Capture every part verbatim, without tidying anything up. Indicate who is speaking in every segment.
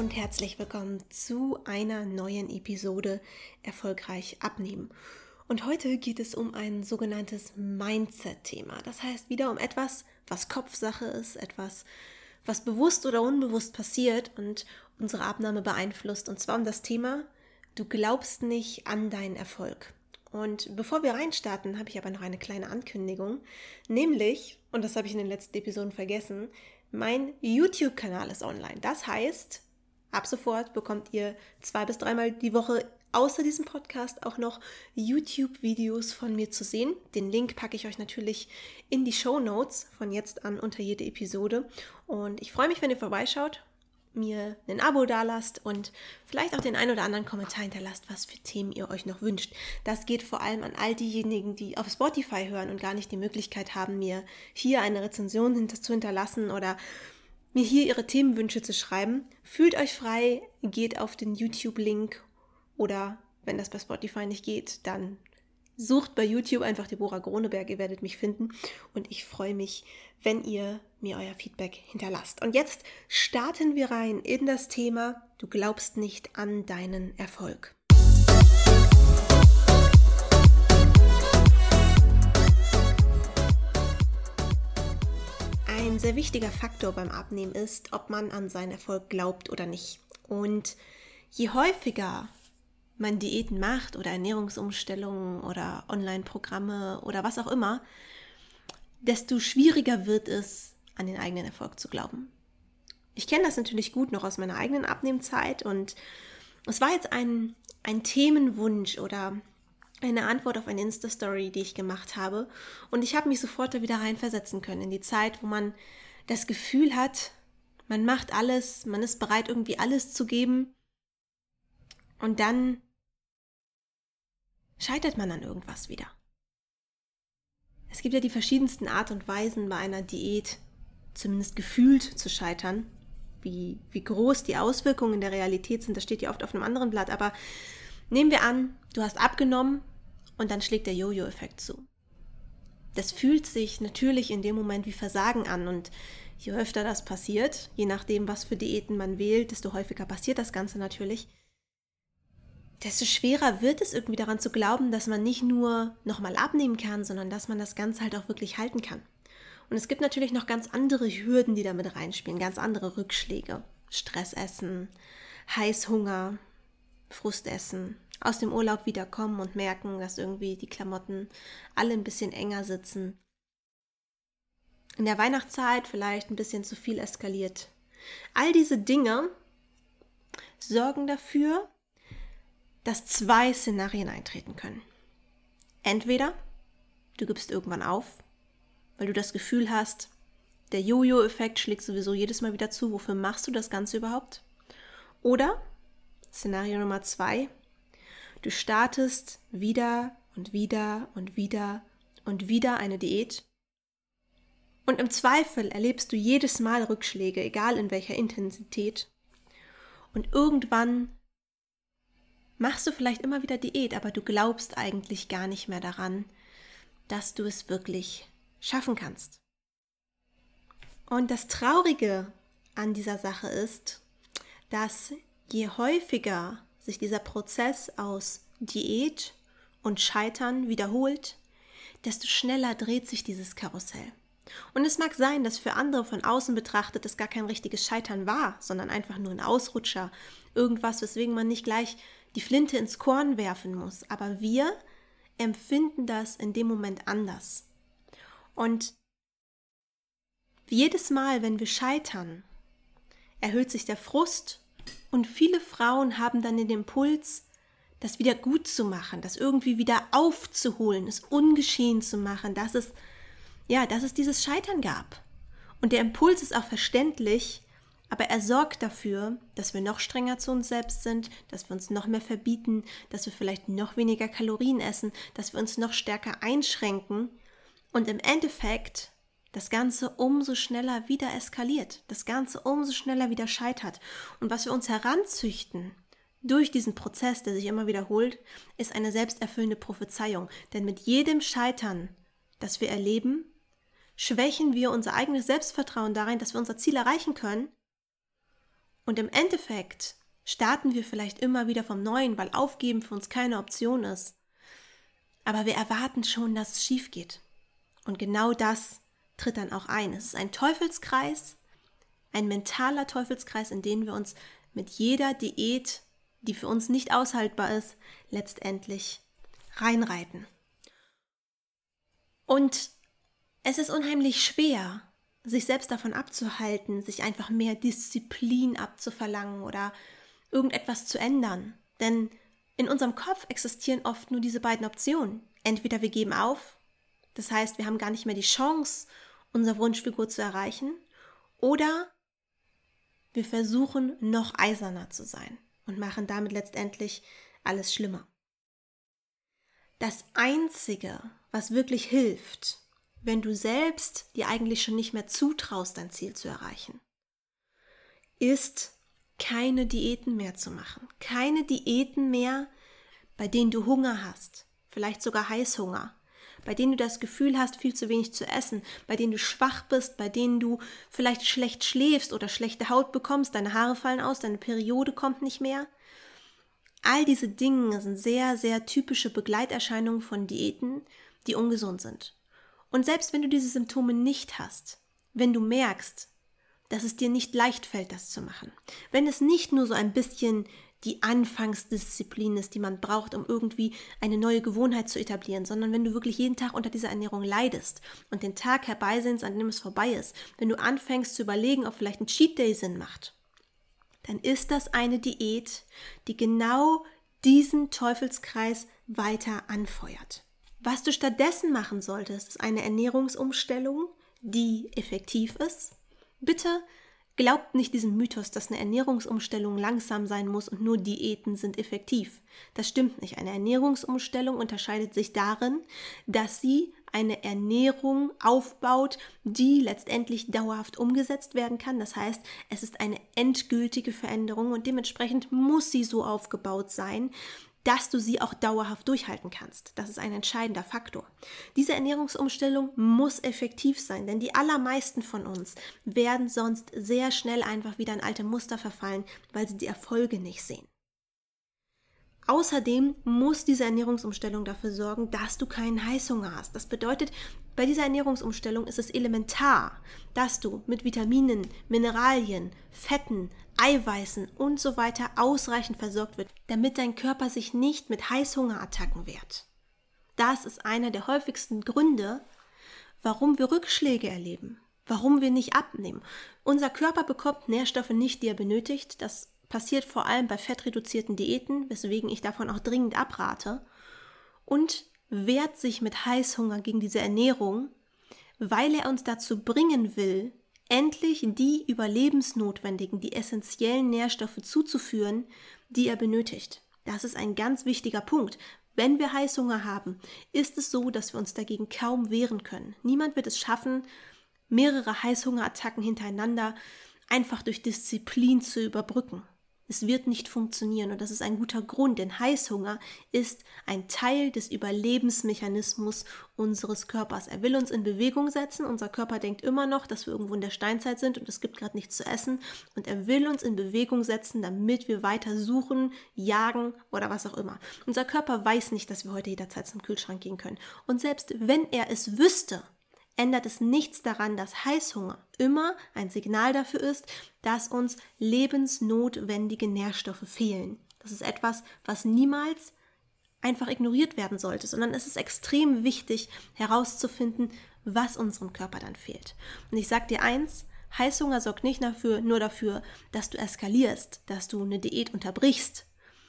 Speaker 1: und herzlich willkommen zu einer neuen Episode Erfolgreich abnehmen. Und heute geht es um ein sogenanntes Mindset-Thema. Das heißt wieder um etwas, was Kopfsache ist, etwas, was bewusst oder unbewusst passiert und unsere Abnahme beeinflusst. Und zwar um das Thema, du glaubst nicht an deinen Erfolg. Und bevor wir reinstarten, habe ich aber noch eine kleine Ankündigung, nämlich, und das habe ich in den letzten Episoden vergessen, mein YouTube-Kanal ist online. Das heißt, ab sofort bekommt ihr zwei bis dreimal die Woche außer diesem Podcast auch noch YouTube-Videos von mir zu sehen. Den Link packe ich euch natürlich in die Shownotes von jetzt an unter jede Episode. Und ich freue mich, wenn ihr vorbeischaut, mir ein Abo dalasst und vielleicht auch den ein oder anderen Kommentar hinterlasst, was für Themen ihr euch noch wünscht. Das geht vor allem an all diejenigen, die auf Spotify hören und gar nicht die Möglichkeit haben, mir hier eine Rezension hinter- zu hinterlassen oder mir hier ihre Themenwünsche zu schreiben. Fühlt euch frei, geht auf den YouTube-Link oder wenn das bei Spotify nicht geht, dann sucht bei YouTube einfach Deborah Groneberg, ihr werdet mich finden und ich freue mich, wenn ihr mir euer Feedback hinterlasst. Und jetzt starten wir rein in das Thema, du glaubst nicht an deinen Erfolg. Ein sehr wichtiger Faktor beim Abnehmen ist, ob man an seinen Erfolg glaubt oder nicht. Und je häufiger man Diäten macht oder Ernährungsumstellungen oder Online-Programme oder was auch immer, desto schwieriger wird es, an den eigenen Erfolg zu glauben. Ich kenne das natürlich gut noch aus meiner eigenen Abnehmzeit und es war jetzt ein, ein Themenwunsch oder eine Antwort auf eine Insta-Story, die ich gemacht habe und ich habe mich sofort da wieder reinversetzen können in die Zeit, wo man das Gefühl hat, man macht alles, man ist bereit, irgendwie alles zu geben und dann scheitert man an irgendwas wieder. Es gibt ja die verschiedensten Art und Weisen bei einer Diät, zumindest gefühlt zu scheitern. Wie, wie groß die Auswirkungen in der Realität sind, das steht ja oft auf einem anderen Blatt. Aber nehmen wir an, du hast abgenommen und dann schlägt der Jojo-Effekt zu. Das fühlt sich natürlich in dem Moment wie Versagen an und je öfter das passiert, je nachdem, was für Diäten man wählt, desto häufiger passiert das Ganze natürlich, desto schwerer wird es irgendwie daran zu glauben, dass man nicht nur nochmal abnehmen kann, sondern dass man das Ganze halt auch wirklich halten kann. Und es gibt natürlich noch ganz andere Hürden, die damit reinspielen, ganz andere Rückschläge. Stressessen, Heißhunger, Frustessen, aus dem Urlaub wiederkommen und merken, dass irgendwie die Klamotten alle ein bisschen enger sitzen. In der Weihnachtszeit vielleicht ein bisschen zu viel eskaliert. All diese Dinge sorgen dafür, dass zwei Szenarien eintreten können. Entweder du gibst irgendwann auf, weil du das Gefühl hast, der Jojo-Effekt schlägt sowieso jedes Mal wieder zu, wofür machst du das Ganze überhaupt? Oder, Szenario Nummer zwei, du startest wieder und wieder und wieder und wieder eine Diät und im Zweifel erlebst du jedes Mal Rückschläge, egal in welcher Intensität und irgendwann machst du vielleicht immer wieder Diät, aber du glaubst eigentlich gar nicht mehr daran, dass du es wirklich schaffen kannst. Und das Traurige an dieser Sache ist, dass je häufiger sich dieser Prozess aus Diät und Scheitern wiederholt, desto schneller dreht sich dieses Karussell. Und es mag sein, dass für andere von außen betrachtet es gar kein richtiges Scheitern war, sondern einfach nur ein Ausrutscher, irgendwas, weswegen man nicht gleich die Flinte ins Korn werfen muss. Aber wir empfinden das in dem Moment anders. Und jedes Mal, wenn wir scheitern, erhöht sich der Frust und viele Frauen haben dann den Impuls, das wieder gut zu machen, das irgendwie wieder aufzuholen, es ungeschehen zu machen, dass es, ja, dass es dieses Scheitern gab. Und der Impuls ist auch verständlich, aber er sorgt dafür, dass wir noch strenger zu uns selbst sind, dass wir uns noch mehr verbieten, dass wir vielleicht noch weniger Kalorien essen, dass wir uns noch stärker einschränken und im Endeffekt das Ganze umso schneller wieder eskaliert, das Ganze umso schneller wieder scheitert. Und was wir uns heranzüchten durch diesen Prozess, der sich immer wiederholt, ist eine selbsterfüllende Prophezeiung. Denn mit jedem Scheitern, das wir erleben, schwächen wir unser eigenes Selbstvertrauen darin, dass wir unser Ziel erreichen können. Und im Endeffekt starten wir vielleicht immer wieder vom Neuen, weil Aufgeben für uns keine Option ist. Aber wir erwarten schon, dass es schief geht. Und genau das tritt dann auch ein. Es ist ein Teufelskreis, ein mentaler Teufelskreis, in den wir uns mit jeder Diät, die für uns nicht aushaltbar ist, letztendlich reinreiten. Und es ist unheimlich schwer, sich selbst davon abzuhalten, sich einfach mehr Disziplin abzuverlangen oder irgendetwas zu ändern. Denn in unserem Kopf existieren oft nur diese beiden Optionen. Entweder wir geben auf, das heißt, wir haben gar nicht mehr die Chance, unsere Wunschfigur zu erreichen, oder wir versuchen, noch eiserner zu sein und machen damit letztendlich alles schlimmer. Das Einzige, was wirklich hilft, wenn du selbst dir eigentlich schon nicht mehr zutraust, dein Ziel zu erreichen, ist, keine Diäten mehr zu machen. Keine Diäten mehr, bei denen du Hunger hast, vielleicht sogar Heißhunger, bei denen du das Gefühl hast, viel zu wenig zu essen, bei denen du schwach bist, bei denen du vielleicht schlecht schläfst oder schlechte Haut bekommst, deine Haare fallen aus, deine Periode kommt nicht mehr. All diese Dinge sind sehr, sehr typische Begleiterscheinungen von Diäten, die ungesund sind. Und selbst wenn du diese Symptome nicht hast, wenn du merkst, dass es dir nicht leicht fällt, das zu machen, wenn es nicht nur so ein bisschen die Anfangsdisziplin ist, die man braucht, um irgendwie eine neue Gewohnheit zu etablieren, sondern wenn du wirklich jeden Tag unter dieser Ernährung leidest und den Tag herbeisehnst, an dem es vorbei ist, wenn du anfängst zu überlegen, ob vielleicht ein Cheat Day Sinn macht, dann ist das eine Diät, die genau diesen Teufelskreis weiter anfeuert. Was du stattdessen machen solltest, ist eine Ernährungsumstellung, die effektiv ist. Bitte glaubt nicht diesem Mythos, dass eine Ernährungsumstellung langsam sein muss und nur Diäten sind effektiv. Das stimmt nicht. Eine Ernährungsumstellung unterscheidet sich darin, dass sie eine Ernährung aufbaut, die letztendlich dauerhaft umgesetzt werden kann. Das heißt, es ist eine endgültige Veränderung und dementsprechend muss sie so aufgebaut sein, dass du sie auch dauerhaft durchhalten kannst. Das ist ein entscheidender Faktor. Diese Ernährungsumstellung muss effektiv sein, denn die allermeisten von uns werden sonst sehr schnell einfach wieder in alte Muster verfallen, weil sie die Erfolge nicht sehen. Außerdem muss diese Ernährungsumstellung dafür sorgen, dass du keinen Heißhunger hast. Das bedeutet, bei dieser Ernährungsumstellung ist es elementar, dass du mit Vitaminen, Mineralien, Fetten, Eiweißen und so weiter ausreichend versorgt wird, damit dein Körper sich nicht mit Heißhungerattacken wehrt. Das ist einer der häufigsten Gründe, warum wir Rückschläge erleben, warum wir nicht abnehmen. Unser Körper bekommt Nährstoffe nicht, die er benötigt. Das passiert vor allem bei fettreduzierten Diäten, weswegen ich davon auch dringend abrate, und wehrt sich mit Heißhunger gegen diese Ernährung, weil er uns dazu bringen will, endlich die überlebensnotwendigen, die essentiellen Nährstoffe zuzuführen, die er benötigt. Das ist ein ganz wichtiger Punkt. Wenn wir Heißhunger haben, ist es so, dass wir uns dagegen kaum wehren können. Niemand wird es schaffen, mehrere Heißhungerattacken hintereinander einfach durch Disziplin zu überbrücken. Es wird nicht funktionieren und das ist ein guter Grund, denn Heißhunger ist ein Teil des Überlebensmechanismus unseres Körpers. Er will uns in Bewegung setzen, unser Körper denkt immer noch, dass wir irgendwo in der Steinzeit sind und es gibt gerade nichts zu essen und er will uns in Bewegung setzen, damit wir weiter suchen, jagen oder was auch immer. Unser Körper weiß nicht, dass wir heute jederzeit zum Kühlschrank gehen können und selbst wenn er es wüsste, ändert es nichts daran, dass Heißhunger immer ein Signal dafür ist, dass uns lebensnotwendige Nährstoffe fehlen. Das ist etwas, was niemals einfach ignoriert werden sollte, sondern es ist extrem wichtig herauszufinden, was unserem Körper dann fehlt. Und ich sage dir eins, Heißhunger sorgt nicht dafür, nur dafür, dass du eskalierst, dass du eine Diät unterbrichst,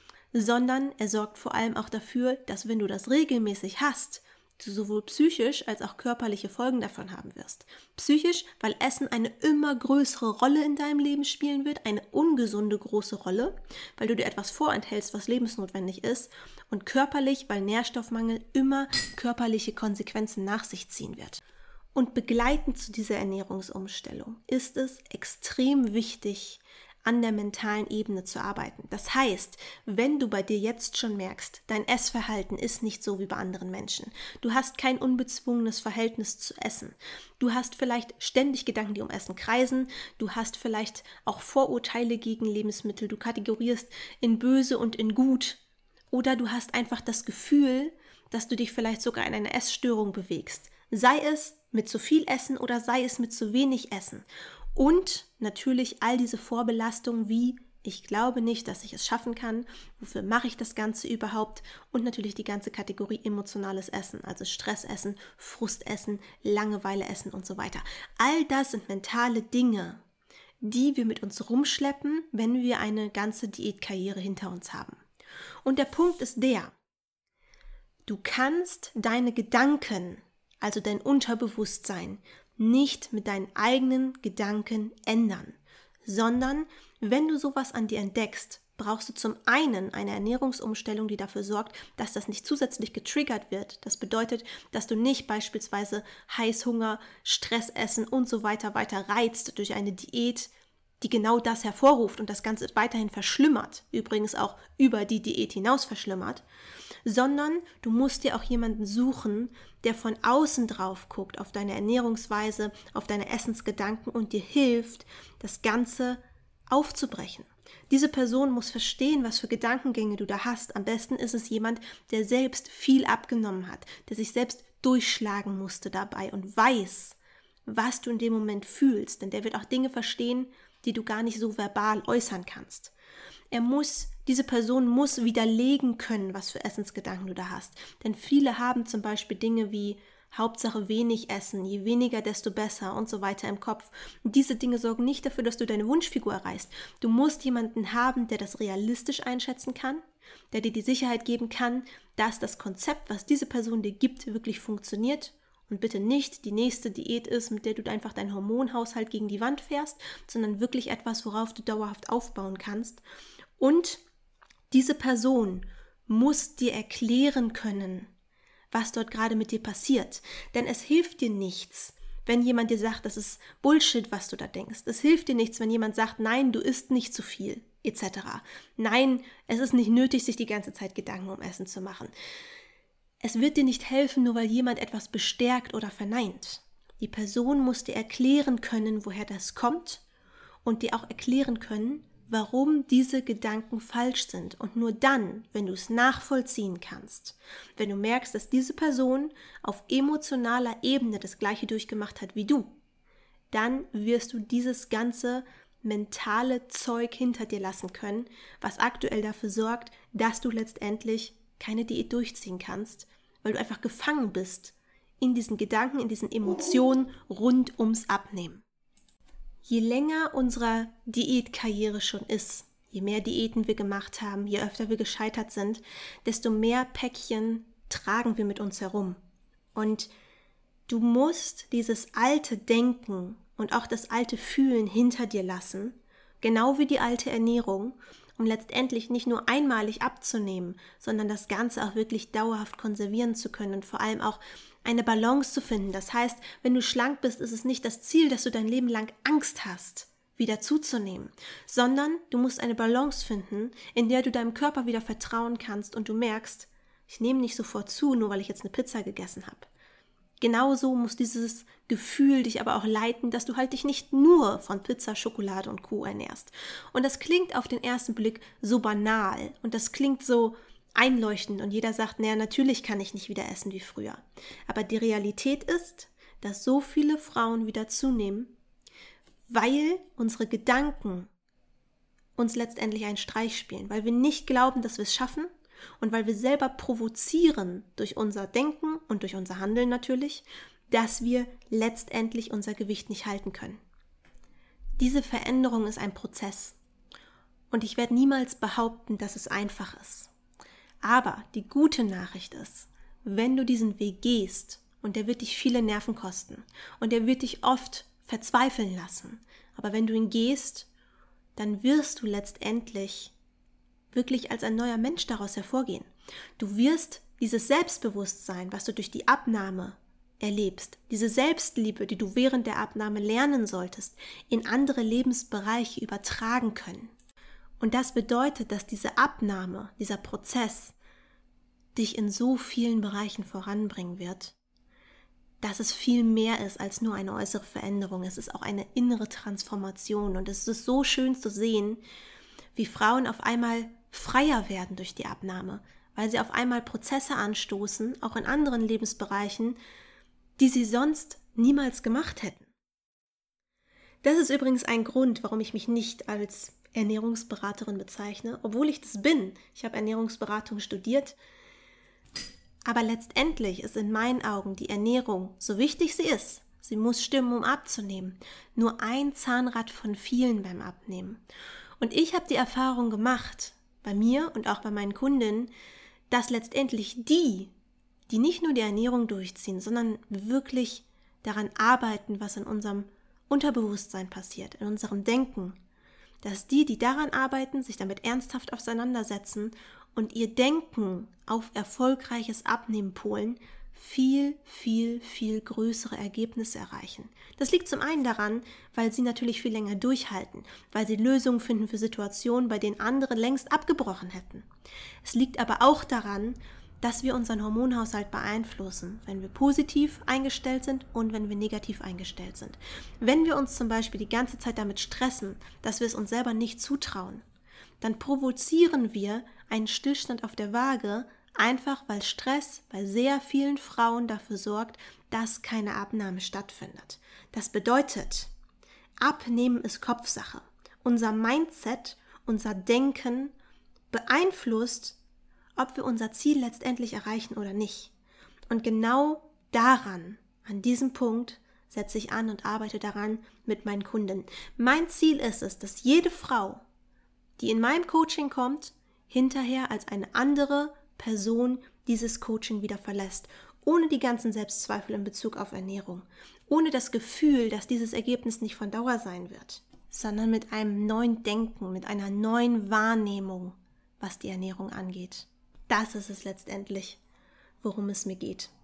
Speaker 1: sondern er sorgt vor allem auch dafür, dass wenn du das regelmäßig hast, du sowohl psychisch als auch körperliche Folgen davon haben wirst. Psychisch, weil Essen eine immer größere Rolle in deinem Leben spielen wird, eine ungesunde große Rolle, weil du dir etwas vorenthältst, was lebensnotwendig ist. Und körperlich, weil Nährstoffmangel immer körperliche Konsequenzen nach sich ziehen wird. Und begleitend zu dieser Ernährungsumstellung ist es extrem wichtig, an der mentalen Ebene zu arbeiten. Das heißt, wenn du bei dir jetzt schon merkst, dein Essverhalten ist nicht so wie bei anderen Menschen, du hast kein unbezwungenes Verhältnis zu Essen, du hast vielleicht ständig Gedanken, die um Essen kreisen, du hast vielleicht auch Vorurteile gegen Lebensmittel, du kategorierst in böse und in gut, oder du hast einfach das Gefühl, dass du dich vielleicht sogar in eine Essstörung bewegst, sei es mit zu viel Essen oder sei es mit zu wenig Essen. Und natürlich all diese Vorbelastungen wie, ich glaube nicht, dass ich es schaffen kann, wofür mache ich das Ganze überhaupt? Und natürlich die ganze Kategorie emotionales Essen, also Stressessen, Frustessen, Langeweileessen und so weiter. All das sind mentale Dinge, die wir mit uns rumschleppen, wenn wir eine ganze Diätkarriere hinter uns haben. Und der Punkt ist der, du kannst deine Gedanken, also dein Unterbewusstsein, nicht mit deinen eigenen Gedanken ändern, sondern wenn du sowas an dir entdeckst, brauchst du zum einen eine Ernährungsumstellung, die dafür sorgt, dass das nicht zusätzlich getriggert wird. Das bedeutet, dass du nicht beispielsweise Heißhunger, Stressessen und so weiter weiter reizt durch eine Diät, die genau das hervorruft und das Ganze weiterhin verschlimmert, übrigens auch über die Diät hinaus verschlimmert, sondern du musst dir auch jemanden suchen, der von außen drauf guckt, auf deine Ernährungsweise, auf deine Essensgedanken und dir hilft, das Ganze aufzubrechen. Diese Person muss verstehen, was für Gedankengänge du da hast. Am besten ist es jemand, der selbst viel abgenommen hat, der sich selbst durchschlagen musste dabei und weiß, was du in dem Moment fühlst, denn der wird auch Dinge verstehen, die du gar nicht so verbal äußern kannst. Er muss, diese Person muss widerlegen können, was für Essensgedanken du da hast. Denn viele haben zum Beispiel Dinge wie Hauptsache wenig essen, je weniger, desto besser und so weiter im Kopf. Und diese Dinge sorgen nicht dafür, dass du deine Wunschfigur erreichst. Du musst jemanden haben, der das realistisch einschätzen kann, der dir die Sicherheit geben kann, dass das Konzept, was diese Person dir gibt, wirklich funktioniert. Und bitte nicht die nächste Diät ist, mit der du einfach deinen Hormonhaushalt gegen die Wand fährst, sondern wirklich etwas, worauf du dauerhaft aufbauen kannst. Und diese Person muss dir erklären können, was dort gerade mit dir passiert. Denn es hilft dir nichts, wenn jemand dir sagt, das ist Bullshit, was du da denkst. Es hilft dir nichts, wenn jemand sagt, nein, du isst nicht zu viel, et cetera. Nein, es ist nicht nötig, sich die ganze Zeit Gedanken um Essen zu machen. Es wird dir nicht helfen, nur weil jemand etwas bestärkt oder verneint. Die Person muss dir erklären können, woher das kommt und dir auch erklären können, warum diese Gedanken falsch sind. Und nur dann, wenn du es nachvollziehen kannst, wenn du merkst, dass diese Person auf emotionaler Ebene das Gleiche durchgemacht hat wie du, dann wirst du dieses ganze mentale Zeug hinter dir lassen können, was aktuell dafür sorgt, dass du letztendlich keine Diät durchziehen kannst, weil du einfach gefangen bist in diesen Gedanken, in diesen Emotionen rund ums Abnehmen. Je länger unsere Diätkarriere schon ist, je mehr Diäten wir gemacht haben, je öfter wir gescheitert sind, desto mehr Päckchen tragen wir mit uns herum. Und du musst dieses alte Denken und auch das alte Fühlen hinter dir lassen, genau wie die alte Ernährung, um letztendlich nicht nur einmalig abzunehmen, sondern das Ganze auch wirklich dauerhaft konservieren zu können und vor allem auch eine Balance zu finden. Das heißt, wenn du schlank bist, ist es nicht das Ziel, dass du dein Leben lang Angst hast, wieder zuzunehmen, sondern du musst eine Balance finden, in der du deinem Körper wieder vertrauen kannst und du merkst, ich nehme nicht sofort zu, nur weil ich jetzt eine Pizza gegessen habe. Genauso muss dieses Gefühl dich aber auch leiten, dass du halt dich nicht nur von Pizza, Schokolade und Kuh ernährst. Und das klingt auf den ersten Blick so banal und das klingt so einleuchtend und jeder sagt, naja, natürlich kann ich nicht wieder essen wie früher. Aber die Realität ist, dass so viele Frauen wieder zunehmen, weil unsere Gedanken uns letztendlich einen Streich spielen, weil wir nicht glauben, dass wir es schaffen und weil wir selber provozieren durch unser Denken und durch unser Handeln natürlich, dass wir letztendlich unser Gewicht nicht halten können. Diese Veränderung ist ein Prozess und ich werde niemals behaupten, dass es einfach ist. Aber die gute Nachricht ist, wenn du diesen Weg gehst und der wird dich viele Nerven kosten und der wird dich oft verzweifeln lassen, aber wenn du ihn gehst, dann wirst du letztendlich wirklich als ein neuer Mensch daraus hervorgehen. Du wirst dieses Selbstbewusstsein, was du durch die Abnahme erlebst, diese Selbstliebe, die du während der Abnahme lernen solltest, in andere Lebensbereiche übertragen können. Und das bedeutet, dass diese Abnahme, dieser Prozess dich in so vielen Bereichen voranbringen wird, dass es viel mehr ist als nur eine äußere Veränderung. Es ist auch eine innere Transformation und es ist so schön zu sehen, wie Frauen auf einmal freier werden durch die Abnahme, weil sie auf einmal Prozesse anstoßen, auch in anderen Lebensbereichen, die sie sonst niemals gemacht hätten. Das ist übrigens ein Grund, warum ich mich nicht als Ernährungsberaterin bezeichne, obwohl ich das bin. Ich habe Ernährungsberatung studiert, aber letztendlich ist in meinen Augen die Ernährung, so wichtig sie ist, sie muss stimmen, um abzunehmen, nur ein Zahnrad von vielen beim Abnehmen. Und ich habe die Erfahrung gemacht, bei mir und auch bei meinen Kundinnen, dass letztendlich die, die nicht nur die Ernährung durchziehen, sondern wirklich daran arbeiten, was in unserem Unterbewusstsein passiert, in unserem Denken, dass die, die daran arbeiten, sich damit ernsthaft auseinandersetzen und ihr Denken auf erfolgreiches Abnehmen polen, viel, viel, viel größere Ergebnisse erreichen. Das liegt zum einen daran, weil sie natürlich viel länger durchhalten, weil sie Lösungen finden für Situationen, bei denen andere längst abgebrochen hätten. Es liegt aber auch daran, dass wir unseren Hormonhaushalt beeinflussen, wenn wir positiv eingestellt sind und wenn wir negativ eingestellt sind. Wenn wir uns zum Beispiel die ganze Zeit damit stressen, dass wir es uns selber nicht zutrauen, dann provozieren wir einen Stillstand auf der Waage, einfach weil Stress bei sehr vielen Frauen dafür sorgt, dass keine Abnahme stattfindet. Das bedeutet, Abnehmen ist Kopfsache. Unser Mindset, unser Denken beeinflusst, ob wir unser Ziel letztendlich erreichen oder nicht. Und genau daran, an diesem Punkt, setze ich an und arbeite daran mit meinen Kunden. Mein Ziel ist es, dass jede Frau, die in meinem Coaching kommt, hinterher als eine andere Person dieses Coaching wieder verlässt, ohne die ganzen Selbstzweifel in Bezug auf Ernährung, ohne das Gefühl, dass dieses Ergebnis nicht von Dauer sein wird, sondern mit einem neuen Denken, mit einer neuen Wahrnehmung, was die Ernährung angeht. Das ist es letztendlich, worum es mir geht.